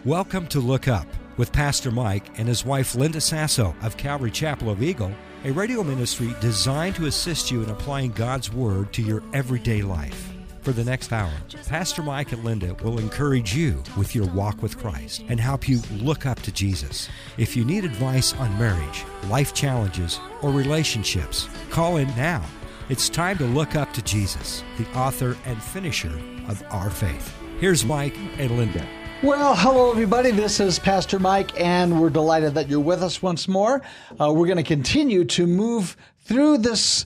Welcome to Look Up with Pastor Mike and his wife Linda Sasso of Calvary Chapel of Eagle, a radio ministry designed to assist you in applying God's Word to your everyday life. For the next hour, Pastor Mike and Linda will encourage you with your walk with Christ and help you look up to Jesus. If you need advice on marriage, life challenges, or relationships, call in now. It's time to look up to Jesus, the author and finisher of our faith. Here's Mike and Linda. Well, hello, everybody. This is Pastor Mike, and we're delighted that you're with us once more. We're going to continue to move through this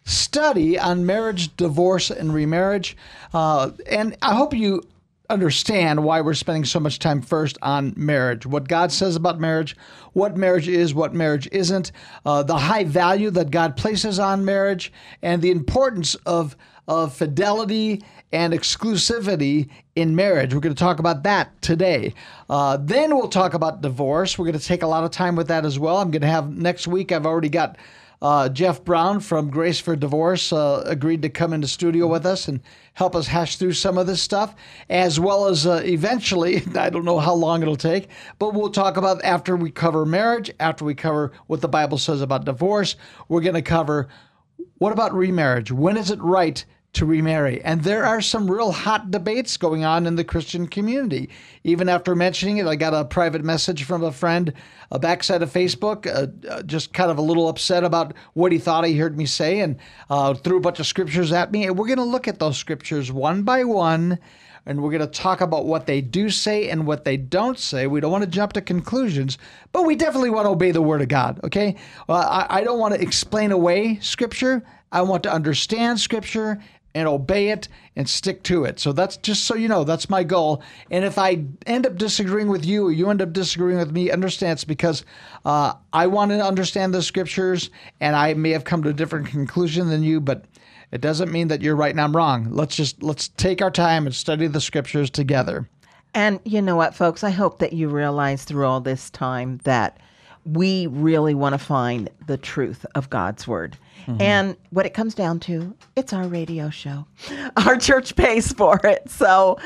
study on marriage, divorce, and remarriage. And I hope you understand why we're spending so much time first on marriage, what God says about marriage, what marriage is, what marriage isn't, the high value that God places on marriage, and the importance of fidelity and exclusivity in marriage. We're going to talk about that today. Then we'll talk about divorce. We're going to take a lot of time with that as well. I'm going to have next week, I've already got Jeff Brown from Grace for Divorce agreed to come into studio with us and help us hash through some of this stuff, as well as eventually, I don't know how long it'll take, but we'll talk about after we cover marriage, after we cover what the Bible says about divorce, we're going to cover what about remarriage? When is it right to remarry? And there are some real hot debates going on in the Christian community. Even after mentioning it, I got a private message from a friend backside of Facebook, just kind of a little upset about what he thought he heard me say, and threw a bunch of scriptures at me. And we're going to look at those scriptures one by one, and we're going to talk about what they do say and what they don't say. We don't want to jump to conclusions, but we definitely want to obey the Word of God, okay? I don't want to explain away Scripture. I want to understand Scripture and obey it and stick to it. So that's just so you know, that's my goal. And if I end up disagreeing with you or you end up disagreeing with me, understand it's because I want to understand the Scriptures, and I may have come to a different conclusion than you, but it doesn't mean that you're right and I'm wrong. Let's take our time and study the Scriptures together. And you know what, folks? I hope that you realize through all this time that we really want to find the truth of God's Word. Mm-hmm. And what it comes down to, it's our radio show. Our church pays for it. So,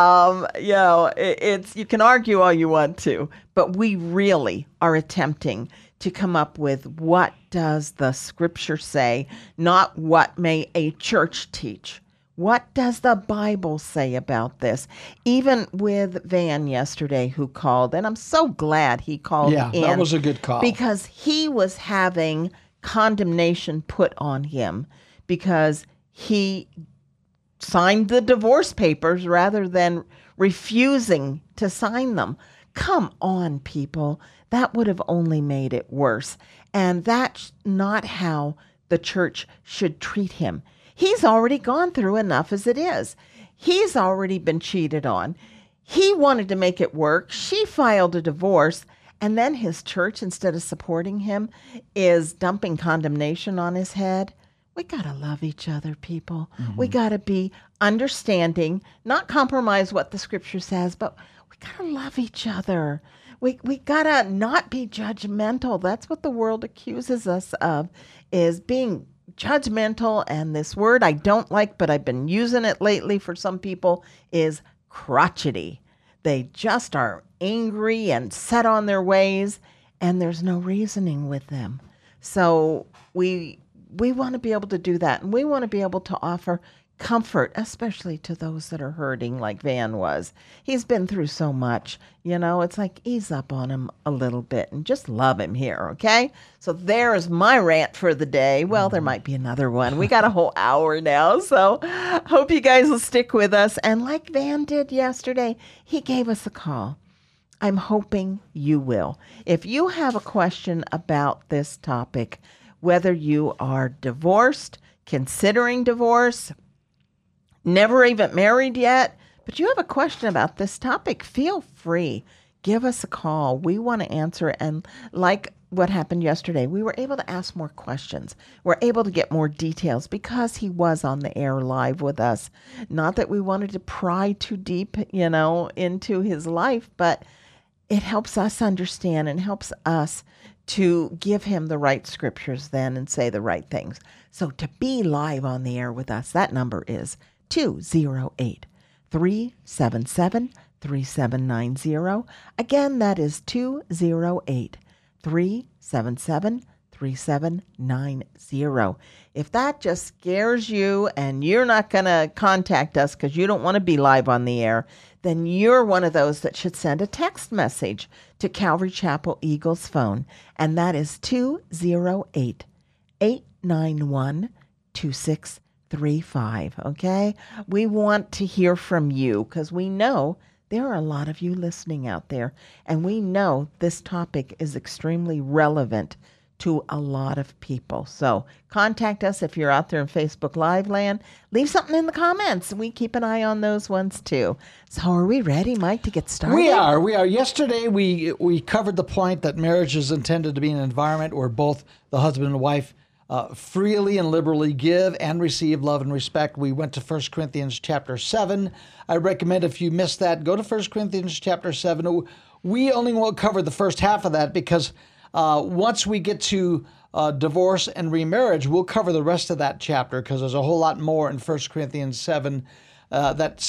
it's you can argue all you want to, but we really are attempting to come up with what does the Scripture say, not what may a church teach. What does the Bible say about this? Even with Van yesterday, who called, and I'm so glad he called in. Yeah, that was a good call. Because he was having condemnation put on him because he signed the divorce papers rather than refusing to sign them. Come on, people. That would have only made it worse. And that's not how the church should treat him. He's already gone through enough as it is. He's already been cheated on. He wanted to make it work. She filed a divorce. And then his church, instead of supporting him, is dumping condemnation on his head. We got to love each other, people. Mm-hmm. We got to be understanding, not compromise what the Scripture says, but we got to love each other. We got to not be judgmental. That's what the world accuses us of, is being judgmental. And this word I don't like, but I've been using it lately for some people, is crotchety. They just are angry and set on their ways, and there's no reasoning with them. So we want to be able to do that, and we want to be able to offer comfort, especially to those that are hurting like Van was. He's been through so much. It's like ease up on him a little bit and just love him here, okay? So there's my rant for the day. Well, there might be another one. We got a whole hour now, so hope you guys will stick with us. And like Van did yesterday, he gave us a call. I'm hoping you will. If you have a question about this topic, whether you are divorced, considering divorce, never even married yet, but you have a question about this topic, feel free. Give us a call. We want to answer it. And like what happened yesterday, we were able to ask more questions. We're able to get more details because he was on the air live with us. Not that we wanted to pry too deep, into his life, but it helps us understand and helps us to give him the right scriptures then and say the right things. So to be live on the air with us, that number is 208-377 3790. Again, that is 208-377-3790. If that just scares you and you're not going to contact us because you don't want to be live on the air, then you're one of those that should send a text message to Calvary Chapel Eagles phone, and that is 208-891-2635, okay? We want to hear from you because we know there are a lot of you listening out there, and we know this topic is extremely relevant to a lot of people. So contact us if you're out there in Facebook Live land. Leave something in the comments. We keep an eye on those ones too. So are we ready, Mike, to get started? We are. Yesterday we covered the point that marriage is intended to be an environment where both the husband and wife freely and liberally give and receive love and respect. We went to 1 Corinthians chapter 7. I recommend if you missed that, go to 1 Corinthians chapter 7. We only will cover the first half of that because once we get to divorce and remarriage, we'll cover the rest of that chapter because there's a whole lot more in 1 Corinthians 7 that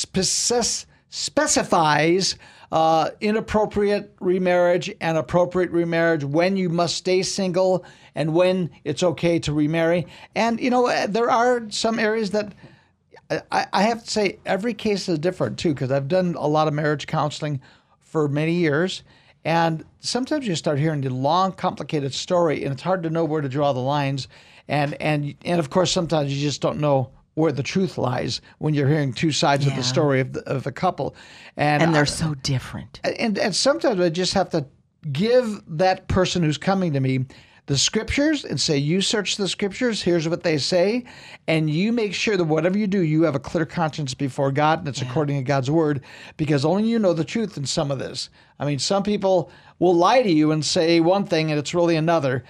specifies inappropriate remarriage and appropriate remarriage, when you must stay single and when it's okay to remarry. And, there are some areas that I have to say every case is different, too, because I've done a lot of marriage counseling for many years. And sometimes you start hearing the long, complicated story, and it's hard to know where to draw the lines. And of course, sometimes you just don't know where the truth lies when you're hearing two sides of the story of the couple. And they're so different. And sometimes I just have to give that person who's coming to me the scriptures and say, you search the scriptures, here's what they say, and you make sure that whatever you do, you have a clear conscience before God, and it's according to God's word, because only you know the truth in some of this. I mean, some people will lie to you and say one thing and it's really another.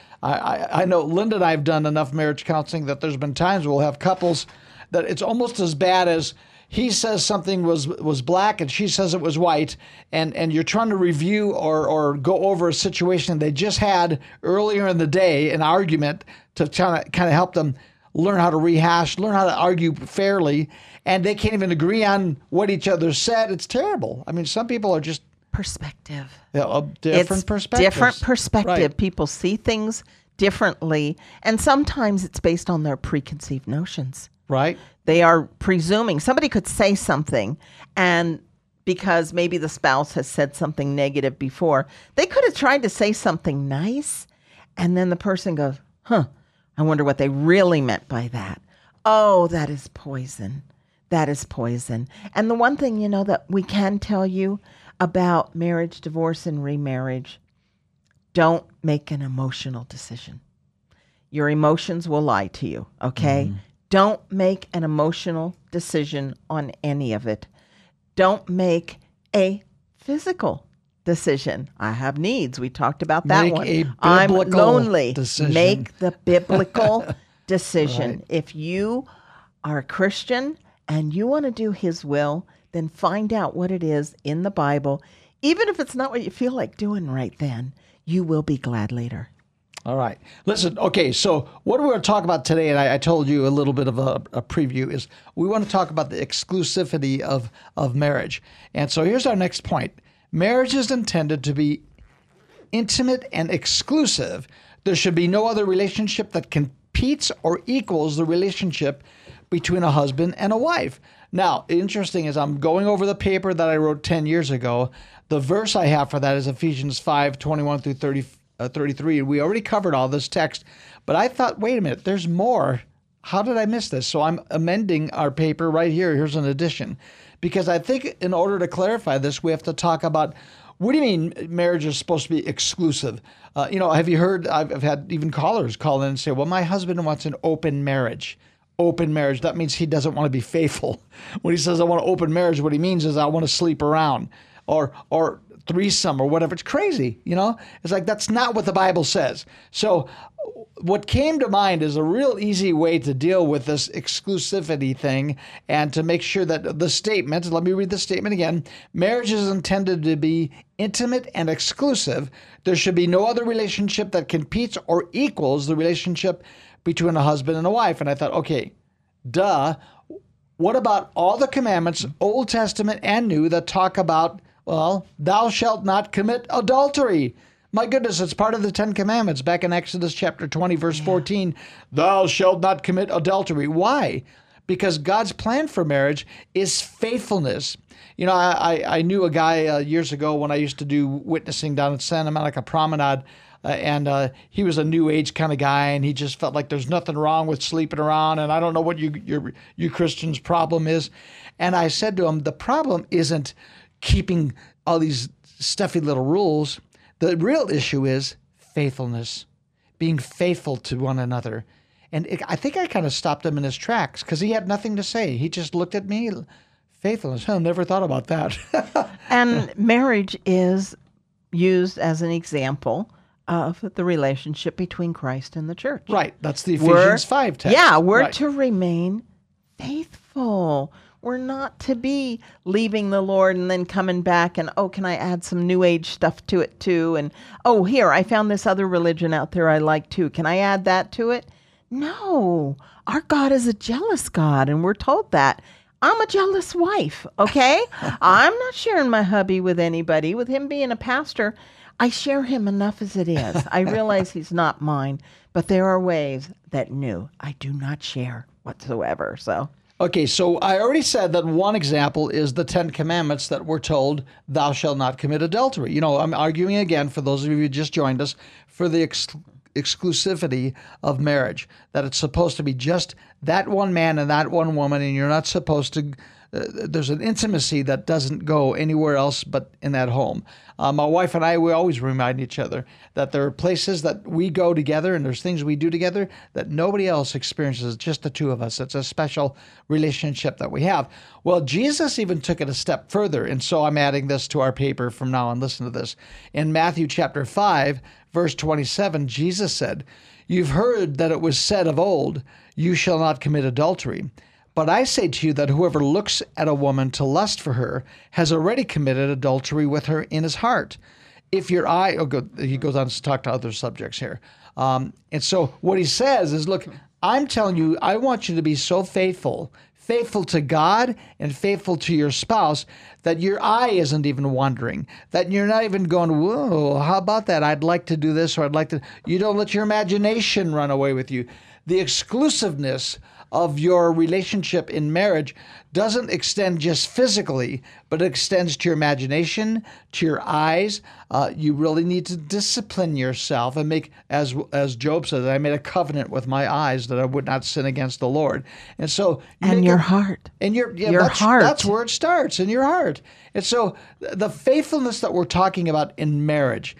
I know Linda and I have done enough marriage counseling that there's been times we'll have couples that it's almost as bad as he says something was black and she says it was white, and you're trying to review or go over a situation they just had earlier in the day, an argument, to kind of help them learn how to rehash, learn how to argue fairly, and they can't even agree on what each other said. It's terrible. I mean, some people are just... Perspective. Different perspectives. Different perspective. Right. People see things differently, and sometimes it's based on their preconceived notions. Right. They are presuming somebody could say something, and because maybe the spouse has said something negative before, they could have tried to say something nice, and then the person goes, I wonder what they really meant by that. Oh, that is poison. That is poison. And the one thing, that we can tell you about marriage, divorce, and remarriage, don't make an emotional decision. Your emotions will lie to you, okay? Mm-hmm. Don't make an emotional decision on any of it. Don't make a physical decision. I have needs. We talked about that make one. A biblical I'm lonely. Decision. Make the biblical decision. Right. If you are a Christian and you want to do his will, then find out what it is in the Bible. Even if it's not what you feel like doing right then, you will be glad later. All right. Listen, okay, so what we're going to talk about today, and I told you a little bit of a preview, is we want to talk about the exclusivity of marriage. And so here's our next point. Marriage is intended to be intimate and exclusive. There should be no other relationship that competes or equals the relationship between a husband and a wife. Now, interesting is I'm going over the paper that I wrote 10 years ago. The verse I have for that is Ephesians 5:21 through 33, and we already covered all this text, but I thought, wait a minute, there's more. How did I miss this? So I'm amending our paper right here. Here's an addition, because I think in order to clarify this, we have to talk about, what do you mean marriage is supposed to be exclusive? Have you heard, I've had even callers call in and say, well, my husband wants an open marriage. Open marriage, that means he doesn't want to be faithful. When he says I want an open marriage, what he means is I want to sleep around or threesome or whatever. It's crazy, It's like that's not what the Bible says. So what came to mind is a real easy way to deal with this exclusivity thing and to make sure that the statement, let me read the statement again, marriage is intended to be intimate and exclusive. There should be no other relationship that competes or equals the relationship between a husband and a wife. And I thought, okay, duh. What about all the commandments, Old Testament and New, that talk about Well, thou shalt not commit adultery. My goodness, it's part of the Ten Commandments back in Exodus chapter 20, verse 14. Thou shalt not commit adultery. Why? Because God's plan for marriage is faithfulness. You know, I knew a guy years ago when I used to do witnessing down at Santa Monica Promenade, and he was a new age kind of guy, and he just felt like there's nothing wrong with sleeping around, and I don't know what you Christians' problem is. And I said to him, the problem isn't keeping all these stuffy little rules. The real issue is faithfulness, being faithful to one another. And I think I kind of stopped him in his tracks because he had nothing to say. He just looked at me, faithfulness. I never thought about that. And marriage is used as an example of the relationship between Christ and the church. Right. That's the Ephesians 5 text. Yeah, we're right. to remain faithful. We're not to be leaving the Lord and then coming back and, oh, can I add some new age stuff to it too? And, oh, here, I found this other religion out there I like too. Can I add that to it? No, our God is a jealous God, and we're told that. I'm a jealous wife, okay? I'm not sharing my hubby with anybody. With him being a pastor, I share him enough as it is. I realize he's not mine, but there are ways that no, I do not share whatsoever. So, okay, so I already said that one example is the Ten Commandments that we're told, thou shalt not commit adultery. You know, I'm arguing again, for those of you who just joined us, for the exclusivity of marriage, that it's supposed to be just that one man and that one woman, and you're not supposed to, there's an intimacy that doesn't go anywhere else but in that home. My wife and I, we always remind each other that there are places that we go together and there's things we do together that nobody else experiences, just the two of us. It's a special relationship that we have. Well, Jesus even took it a step further, and so I'm adding this to our paper from now on. Listen to this. In Matthew chapter 5, verse 27, Jesus said, "You've heard that it was said of old, you shall not commit adultery. But I say to you that whoever looks at a woman to lust for her has already committed adultery with her in his heart. If your eye," he goes on to talk to other subjects here. And so what he says is, look, I'm telling you, I want you to be so faithful to God and faithful to your spouse that your eye isn't even wandering, that you're not even going, whoa, how about that? I'd like to do this, or I'd like to. You don't let your imagination run away with you. The exclusiveness of your relationship in marriage doesn't extend just physically, but it extends to your imagination, to your eyes. You really need to discipline yourself and make, as Job says, I made a covenant with my eyes that I would not sin against the Lord. And so, and your heart, and your heart. That's where it starts, in your heart. And so, the faithfulness that we're talking about in marriage,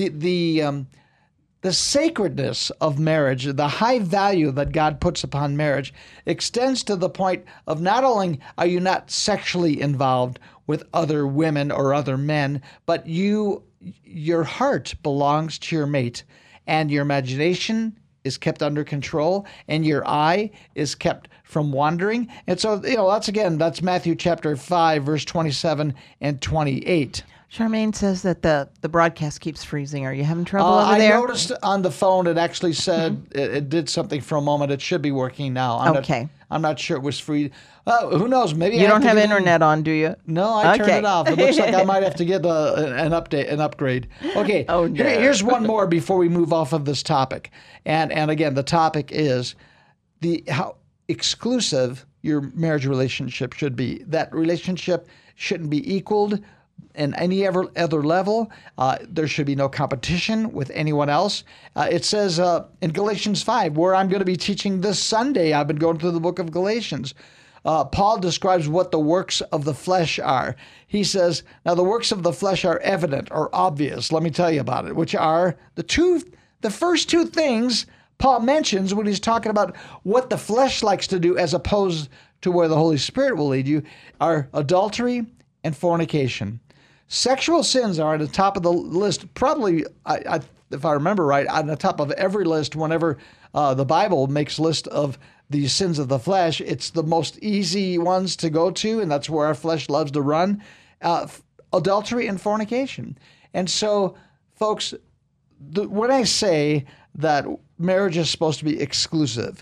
the sacredness of marriage, the high value that God puts upon marriage, extends to the point of not only are you not sexually involved with other women or other men, but your heart belongs to your mate, and your imagination is kept under control, and your eye is kept from wandering. And so, that's Matthew chapter 5, verse 27 and 28. Charmaine says that the broadcast keeps freezing. Are you having trouble over there? I noticed on the phone it actually said it did something for a moment. It should be working now. I'm not sure it was free. Who knows? Maybe you don't have internet on, do you? No, I turned it off. It looks like I might have to get an upgrade. Okay. Oh, no. Here's one more before we move off of this topic. And again, the topic is how exclusive your marriage relationship should be. That relationship shouldn't be equaled in any other level. There should be no competition with anyone else. It says in Galatians 5, where I'm going to be teaching this Sunday, I've been going through the book of Galatians. Paul describes what the works of the flesh are. He says, now the works of the flesh are evident or obvious. Let me tell you about it, which are the first two things Paul mentions when he's talking about what the flesh likes to do as opposed to where the Holy Spirit will lead you, are adultery and fornication. Sexual sins are at the top of the list, probably, if I remember right, on the top of every list whenever the Bible makes a list of the sins of the flesh. It's the most easy ones to go to, and that's where our flesh loves to run. Adultery and fornication. And so, folks, when I say that marriage is supposed to be exclusive,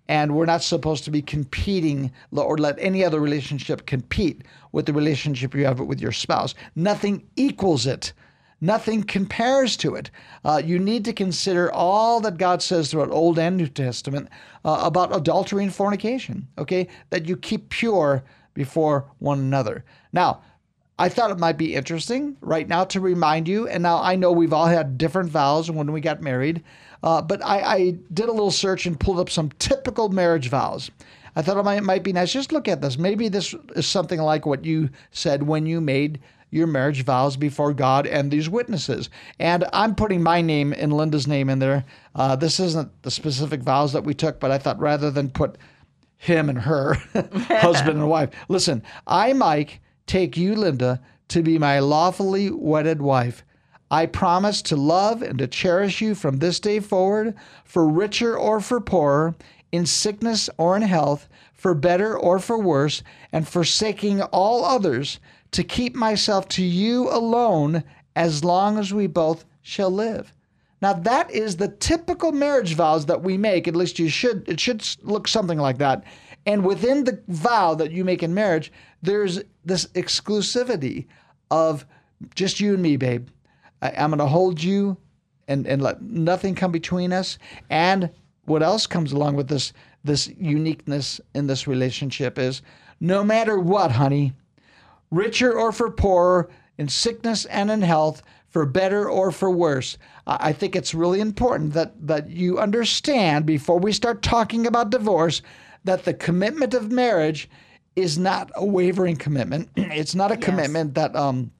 And we're not supposed to be competing or let any other relationship compete with the relationship you have with your spouse. Nothing equals it. Nothing compares to it. You need to consider all that God says throughout Old and New Testament about adultery and fornication, okay? That you keep pure before one another. Now, I thought it might be interesting right now to remind you, and now I know we've all had different vows when we got married, but I did a little search and pulled up some typical marriage vows. I thought it might be nice. Just look at this. Maybe this is something like what you said when you made your marriage vows before God and these witnesses. And I'm putting my name and Linda's name in there. This isn't the specific vows that we took, but I thought rather than put him and her, husband and wife. Listen, I, Mike, take you, Linda, to be my lawfully wedded wife. I promise to love and to cherish you from this day forward, for richer or for poorer, in sickness or in health, for better or for worse, and forsaking all others, to keep myself to you alone as long as we both shall live. Now that is the typical marriage vows that we make. At least it should look something like that. And within the vow that you make in marriage, there's this exclusivity of just you and me, babe. I'm going to hold you and let nothing come between us. And what else comes along with this uniqueness in this relationship is no matter what, honey, richer or for poorer, in sickness and in health, for better or for worse. I think it's really important that you understand before we start talking about divorce that the commitment of marriage is not a wavering commitment. It's not a commitment that,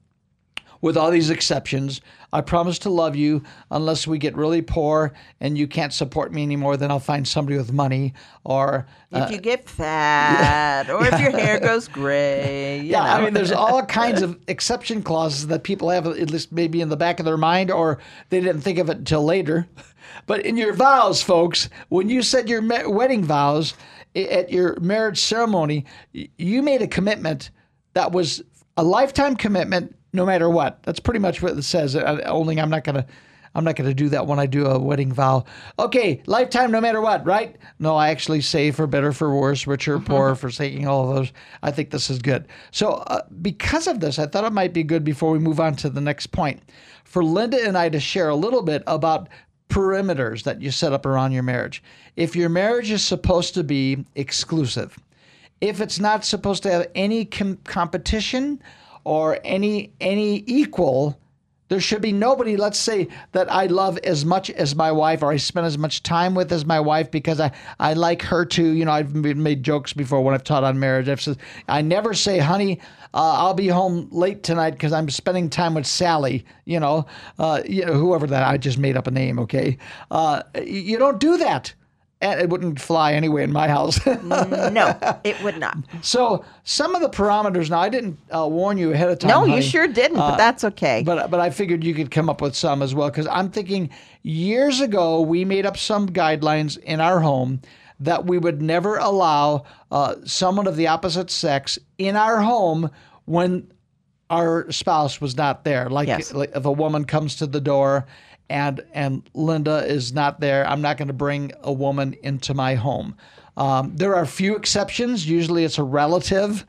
with all these exceptions, I promise to love you unless we get really poor and you can't support me anymore, then I'll find somebody with money. Or if you get fat, or if your hair goes gray. You know. I mean, there's all kinds of exception clauses that people have, at least maybe in the back of their mind, or they didn't think of it until later. But in your vows, folks, when you said your wedding vows at your marriage ceremony, you made a commitment that was a lifetime commitment. No matter what. That's pretty much what it says. Only I'm not gonna do that when I do a wedding vow. Okay, lifetime no matter what, right? No, I actually say for better, for worse, richer, poorer, forsaking all of those. I think this is good. So because of this, I thought it might be good before we move on to the next point for Linda and I to share a little bit about perimeters that you set up around your marriage. If your marriage is supposed to be exclusive, if it's not supposed to have any competition or any equal, there should be nobody, let's say, that I love as much as my wife or I spend as much time with as my wife because I like her too. You know, I've made jokes before when I've taught on marriage. I've said, I never say, honey, I'll be home late tonight because I'm spending time with Sally, whoever that, I just made up a name, okay? You don't do that. And it wouldn't fly anyway in my house. No, it would not. So some of the parameters, now I didn't warn you ahead of time. No, honey. you sure didn't, but that's okay. But I figured you could come up with some as well, because I'm thinking years ago we made up some guidelines in our home that we would never allow someone of the opposite sex in our home when our spouse was not there. Like if a woman comes to the door and Linda is not there, I'm not going to bring a woman into my home. There are a few exceptions. Usually it's a relative.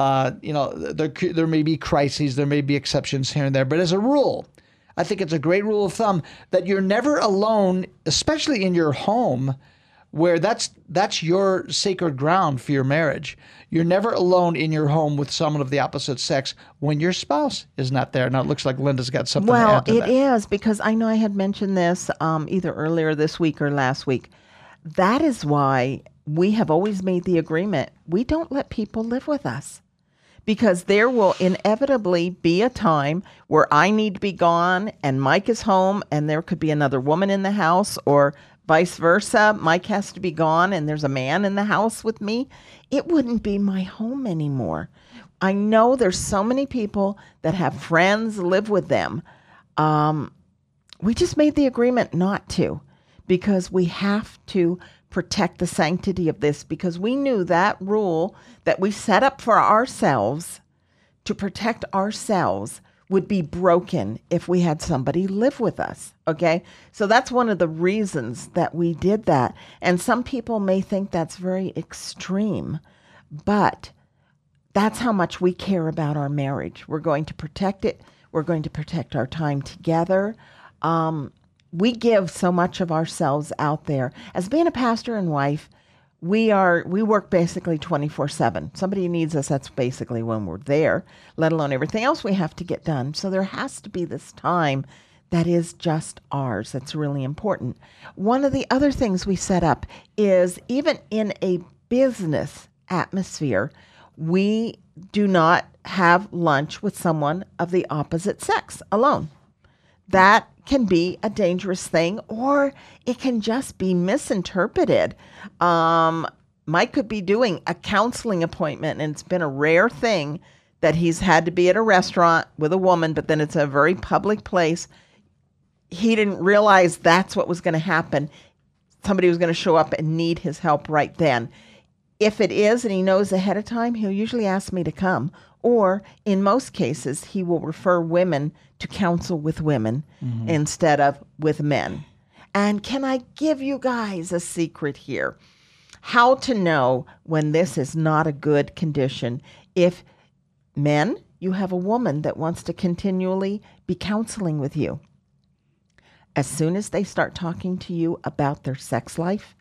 There may be crises. There may be exceptions here and there. But as a rule, I think it's a great rule of thumb that you're never alone, especially in your home, where that's your sacred ground for your marriage. You're never alone in your home with someone of the opposite sex when your spouse is not there. Now, it looks like Linda's got something to add to that. Well, it is, because I know I had mentioned this either earlier this week or last week. That is why we have always made the agreement. We don't let people live with us, because there will inevitably be a time where I need to be gone and Mike is home and there could be another woman in the house, or vice versa. Mike has to be gone and there's a man in the house with me. It wouldn't be my home anymore. I know there's so many people that have friends live with them. We just made the agreement not to, because we have to protect the sanctity of this, because we knew that rule that we set up for ourselves to protect ourselves would be broken if we had somebody live with us. Okay. So that's one of the reasons that we did that. And some people may think that's very extreme, but that's how much we care about our marriage. We're going to protect it. We're going to protect our time together. We give so much of ourselves out there. As being a pastor and wife, we work basically 24/7. Somebody needs us, that's basically when we're there, let alone everything else we have to get done. So there has to be this time that is just ours. That's really important. One of the other things we set up is, even in a business atmosphere, we do not have lunch with someone of the opposite sex alone. That can be a dangerous thing, or it can just be misinterpreted. Mike could be doing a counseling appointment, and it's been a rare thing that he's had to be at a restaurant with a woman, but then it's a very public place. He didn't realize that's what was going to happen. Somebody was going to show up and need his help right then. If it is, and he knows ahead of time, he'll usually ask me to come. Or in most cases, he will refer women to counsel with women instead of with men. And can I give you guys a secret here? How to know when this is not a good condition. If men, you have a woman that wants to continually be counseling with you. As soon as they start talking to you about their sex life,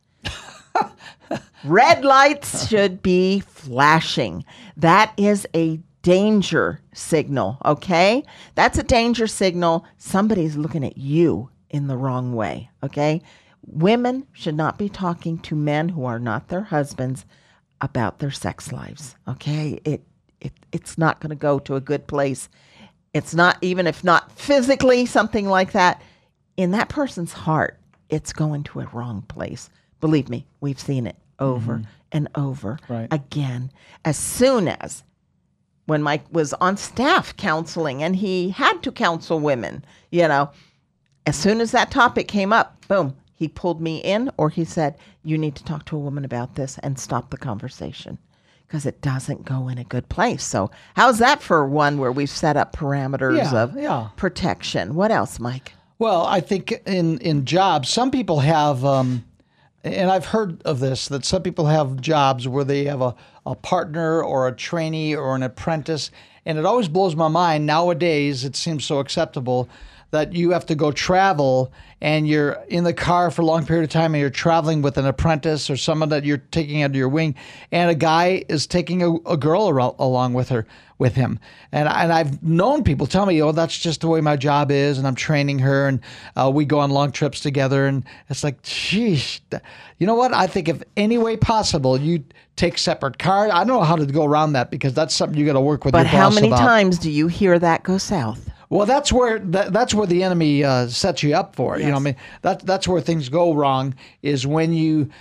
red lights should be flashing. That is a danger signal, okay? That's a danger signal. Somebody's looking at you in the wrong way, okay? Women should not be talking to men who are not their husbands about their sex lives, okay? It's not going to go to a good place. It's not, even if not physically, something like that. In that person's heart, it's going to a wrong place. Believe me, we've seen it over and over again. As soon as, when Mike was on staff counseling and he had to counsel women, as soon as that topic came up, boom, he pulled me in, or he said, you need to talk to a woman about this, and stop the conversation, because it doesn't go in a good place. So how's that for one where we've set up parameters of protection? What else, Mike? Well, I think in jobs, some people have, and I've heard of this, that some people have jobs where they have a partner or a trainee or an apprentice. And it always blows my mind. Nowadays, it seems so acceptable that you have to go travel and you're in the car for a long period of time and you're traveling with an apprentice or someone that you're taking under your wing, and a guy is taking a girl along with him. And I've known people tell me, oh, that's just the way my job is, and I'm training her, and we go on long trips together. And it's like, geez, you know what? I think if any way possible, you take separate cars. I don't know how to go around that, because that's something you got to work with your boss about. But how many times do you hear that go south? Well, that's where the enemy sets you up for it. Yes. That's where things go wrong, is when you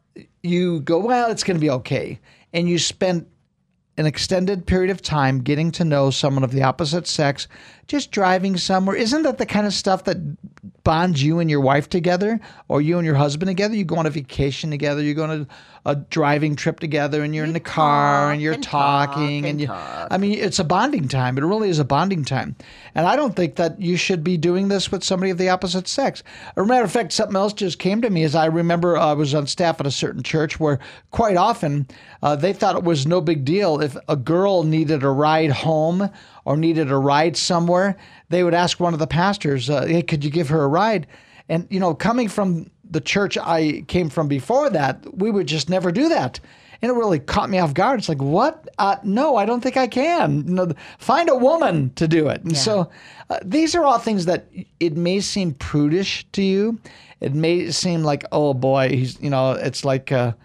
go, well, it's going to be okay, and you spend an extended period of time getting to know someone of the opposite sex, just driving somewhere. Isn't that the kind of stuff that bonds you and your wife together, or you and your husband together? You go on a vacation together, you go on a driving trip together, and you're in the car and you're talking. It's a bonding time. It really is a bonding time. And I don't think that you should be doing this with somebody of the opposite sex. As a matter of fact, something else just came to me. As I remember, I was on staff at a certain church where quite often they thought it was no big deal if a girl needed a ride home or needed a ride somewhere. They would ask one of the pastors, hey, could you give her a ride? And, coming from the church I came from before that, we would just never do that. And it really caught me off guard. It's like, what? No, I don't think I can. Find a woman to do it. And so these are all things that it may seem prudish to you. It may seem like, oh boy, it's like, it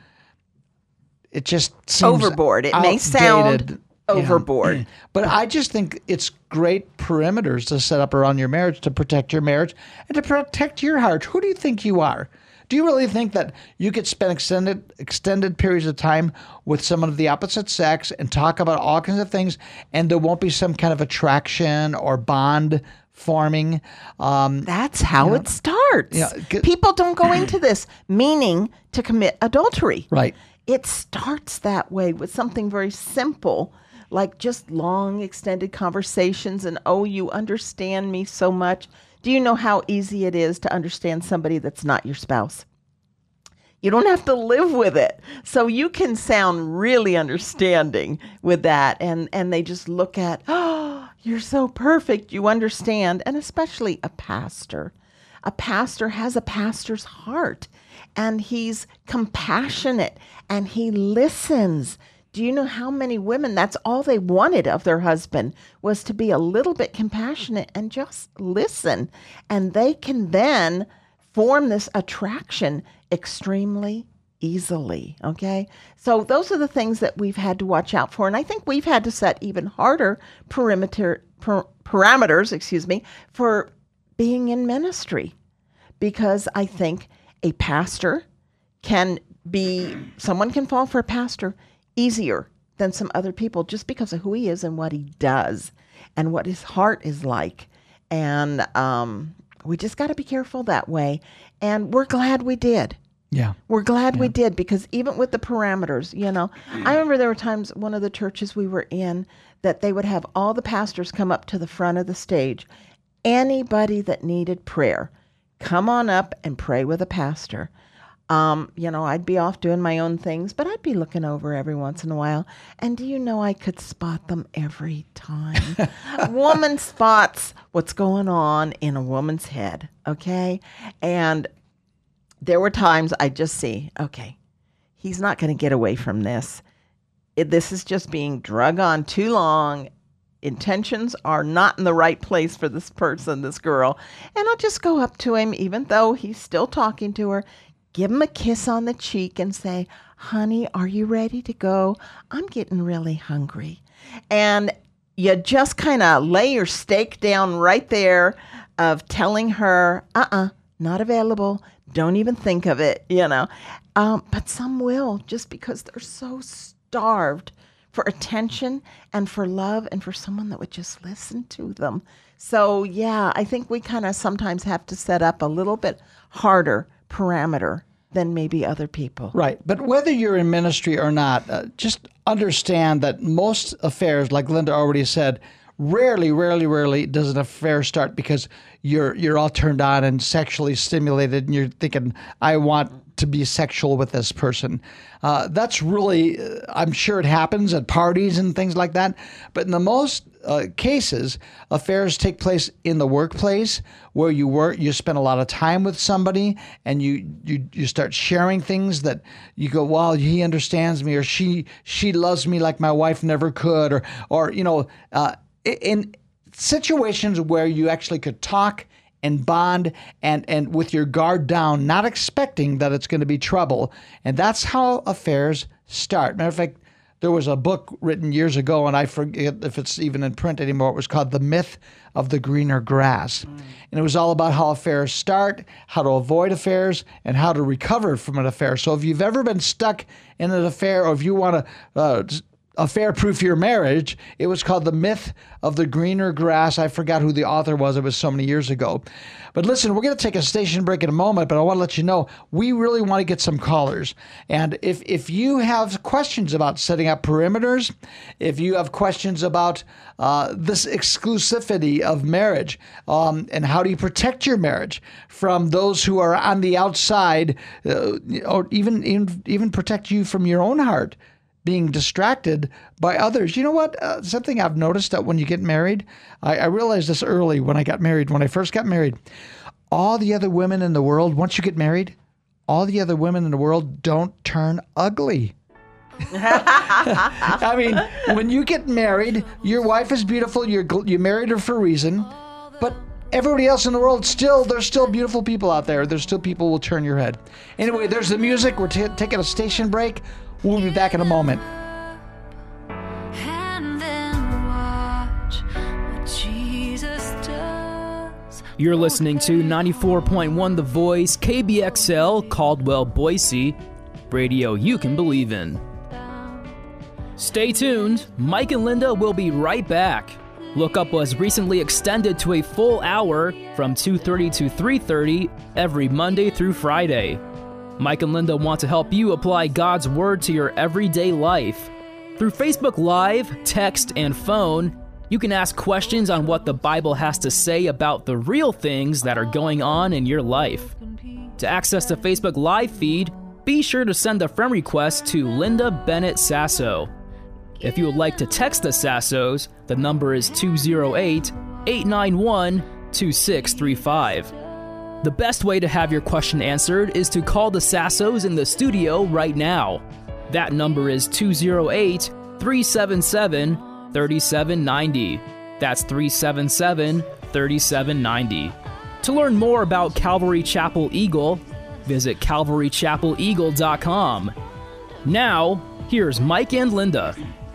just seems overboard. It outdated. May sound overboard. But I just think it's great perimeters to set up around your marriage, to protect your marriage and to protect your heart. Who do you think you are? Do you really think that you could spend extended periods of time with someone of the opposite sex and talk about all kinds of things, and there won't be some kind of attraction or bond forming? That's how it starts. People don't go into this meaning to commit adultery. Right. It starts that way with something very simple, like just long extended conversations and, oh, you understand me so much. Do you know how easy it is to understand somebody that's not your spouse? You don't have to live with it. So you can sound really understanding with that. And they just look at, oh, you're so perfect. You understand. And especially a pastor. A pastor has a pastor's heart, and he's compassionate, and he listens. Do you know how many women, that's all they wanted of their husband, was to be a little bit compassionate and just listen. And they can then form this attraction extremely easily, okay? So those are the things that we've had to watch out for. And I think we've had to set even harder parameters, for being in ministry. Because I think a pastor someone can fall for a pastor easier than some other people just because of who he is and what he does and what his heart is like. And we just got to be careful that way. And we're glad we did. Yeah. We're glad we did, because even with the parameters, I remember there were times, one of the churches we were in, that they would have all the pastors come up to the front of the stage. Anybody that needed prayer, come on up and pray with a pastor. I'd be off doing my own things, but I'd be looking over every once in a while. And do you know, I could spot them every time. A woman spots what's going on in a woman's head, okay? And there were times I just see, okay, he's not going to get away from this. This is just being drug on too long. Intentions are not in the right place for this person, this girl. And I'll just go up to him, even though he's still talking to her, give him a kiss on the cheek and say, honey, are you ready to go? I'm getting really hungry. And you just kind of lay your stake down right there of telling her, not available. Don't even think of it, But some will, just because they're so starved for attention and for love and for someone that would just listen to them. So, yeah, I think we kind of sometimes have to set up a little bit harder parameter than maybe other people. Right. But whether you're in ministry or not, just understand that most affairs, like Linda already said, rarely does an affair start because you're all turned on and sexually stimulated and you're thinking, I want to be sexual with this person. That's really, I'm sure it happens at parties and things like that. But in the most cases, affairs take place in the workplace where you spend a lot of time with somebody and you start sharing things that you go, well, he understands me, or she loves me like my wife never could, or in situations where you actually could talk and bond and with your guard down, not expecting that it's going to be trouble. And that's how affairs start. Matter of fact, there was a book written years ago, and I forget if it's even in print anymore. It was called The Myth of the Greener Grass. And it was all about how affairs start, how to avoid affairs, and how to recover from an affair. So if you've ever been stuck in an affair, or if you want to affair-proof your marriage, it was called The Myth of the Greener Grass. I forgot who the author was. It was so many years ago. But listen, we're going to take a station break in a moment, but I want to let you know, we really want to get some callers. And if you have questions about setting up perimeters, if you have questions about this exclusivity of marriage, and how do you protect your marriage from those who are on the outside, or even protect you from your own heart being distracted by others. You know what? Something I've noticed that when you get married, I realized this early when I first got married, all the other women in the world, once you get married, all the other women in the world don't turn ugly. I mean, when you get married, your wife is beautiful. You married her for a reason, but everybody else in the world, there's still beautiful people out there. There's still people who will turn your head. Anyway, there's the music. We're taking a station break. We'll be back in a moment. And then watch what Jesus does. You're listening to 94.1 The Voice, KBXL, Caldwell, Boise, radio you can believe in. Stay tuned. Mike and Linda will be right back. Look Up was recently extended to a full hour from 2:30 to 3:30 every Monday through Friday. Mike and Linda want to help you apply God's Word to your everyday life. Through Facebook Live, text, and phone, you can ask questions on what the Bible has to say about the real things that are going on in your life. To access the Facebook Live feed, be sure to send a friend request to Linda Bennett Sasso. If you would like to text the Sassos, the number is 208-891-2635. The best way to have your question answered is to call the Sassos in the studio right now. That number is 208-377-3790. That's 377-3790. To learn more about Calvary Chapel Eagle, visit calvarychapeleagle.com. Now, here's Mike and Linda.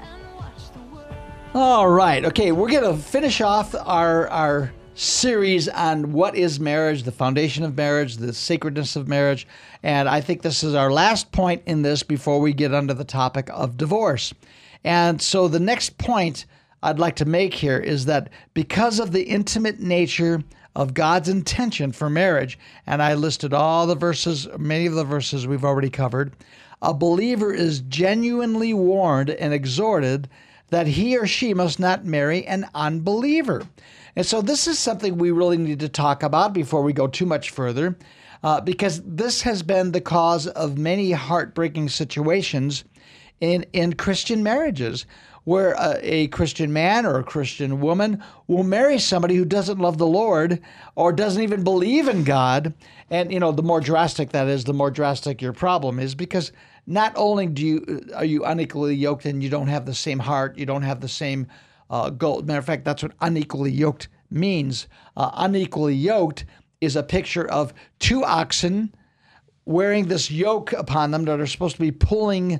All right. Okay, we're going to finish off our series on what is marriage, the foundation of marriage, the sacredness of marriage. And I think this is our last point in this before we get under the topic of divorce. And so the next point I'd like to make here is that because of the intimate nature of God's intention for marriage, and I listed all the verses, many of the verses we've already covered, a believer is genuinely warned and exhorted that he or she must not marry an unbeliever. And so this is something we really need to talk about before we go too much further, because this has been the cause of many heartbreaking situations in Christian marriages, where a Christian man or a Christian woman will marry somebody who doesn't love the Lord or doesn't even believe in God. And, the more drastic that is, the more drastic your problem is, because not only are you unequally yoked and you don't have the same heart, you don't have the same goal. Matter of fact, that's what unequally yoked means. Unequally yoked is a picture of two oxen wearing this yoke upon them that are supposed to be pulling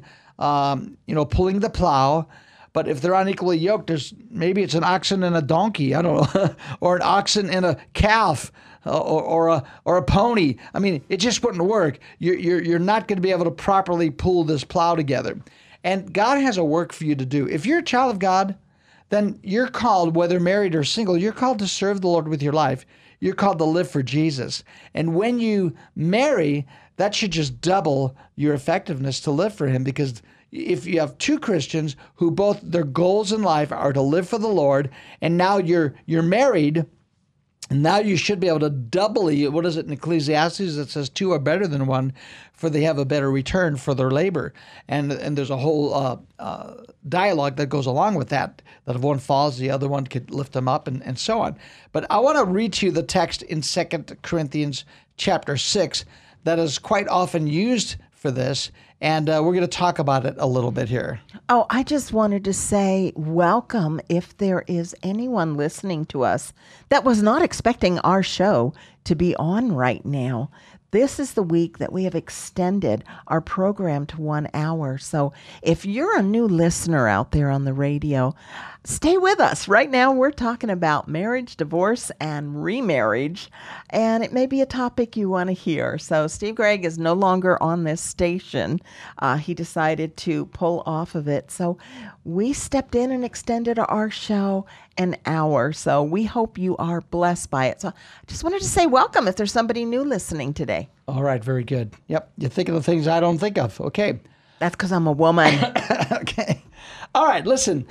the plow. But if they're unequally yoked, maybe it's an oxen and a donkey, I don't know, or an oxen and a calf, or a pony. I mean, it just wouldn't work. You're not going to be able to properly pull this plow together. And God has a work for you to do. If you're a child of God, then you're called, whether married or single, you're called to serve the Lord with your life. You're called to live for Jesus. And when you marry, that should just double your effectiveness to live for Him, because if you have two Christians who both their goals in life are to live for the Lord, and now you're married, and now you should be able to doubly, what is it in Ecclesiastes? It says two are better than one, for they have a better return for their labor. And there's a whole dialogue that goes along with that if one falls, the other one could lift them up, and so on. But I want to read to you the text in 2 Corinthians chapter 6 that is quite often used for this, and we're going to talk about it a little bit here. Oh, I just wanted to say welcome if there is anyone listening to us that was not expecting our show to be on right now. This is the week that we have extended our program to 1 hour. So if you're a new listener out there on the radio, stay with us. Right now we're talking about marriage, divorce, and remarriage, and it may be a topic you want to hear. So Steve Gregg is no longer on this station. He decided to pull off of it. So we stepped in and extended our show an hour. So we hope you are blessed by it. So I just wanted to say welcome if there's somebody new listening today. All right, very good. Yep, you think of the things I don't think of. Okay. That's because I'm a woman. Okay. All right, listen.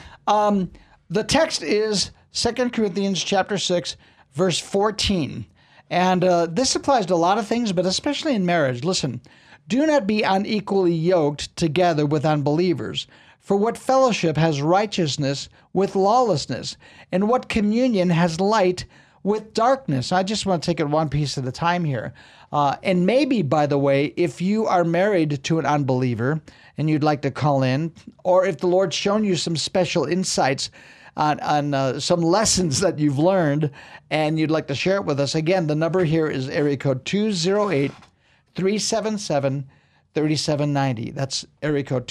The text is 2 Corinthians chapter 6, verse 14. And this applies to a lot of things, but especially in marriage. Listen, do not be unequally yoked together with unbelievers. For what fellowship has righteousness with lawlessness? And what communion has light with darkness? I just want to take it one piece at a time here. And maybe, by the way, if you are married to an unbeliever and you'd like to call in, or if the Lord's shown you some special insights on some lessons that you've learned and you'd like to share it with us, again, the number here is area code 208-377-3790. That's area code